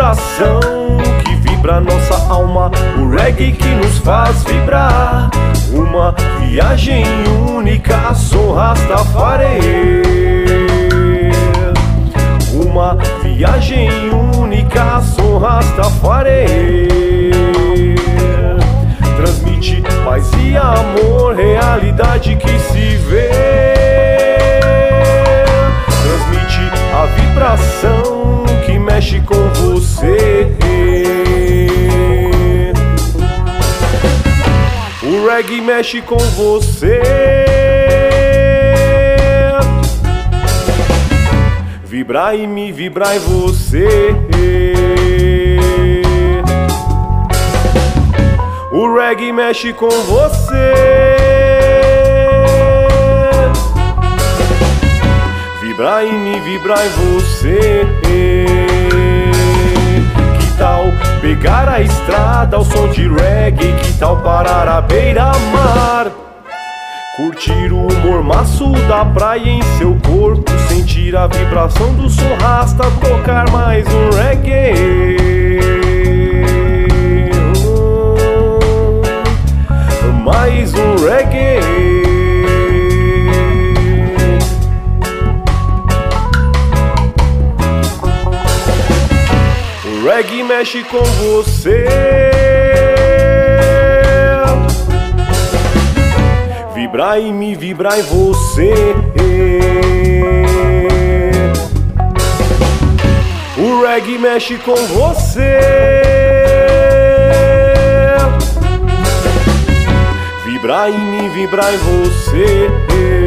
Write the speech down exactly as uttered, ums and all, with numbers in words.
vibração que vibra nossa alma, o reggae que nos faz vibrar. Uma viagem única, sou Rastafari. Uma viagem única, sou Rastafari. Transmite paz e amor, realidade que se vê. Transmite a vibração que mexe com você. O reggae mexe com você. Vibrar em mim, vibrar em você. O reggae mexe com você. Vibrar em mim, vibrar em você. Que tal pegar a estrada ao som de reggae? Que tal parar à beira-mar? Curtir o mormaço da praia em seu corpo, sentir a vibração do som rasta, tocar mais um reggae. Mais um reggae. O reggae mexe com você. Vibrar em mim, vibrar em você. O reggae mexe com você. Vibrar em mim, vibrar em você.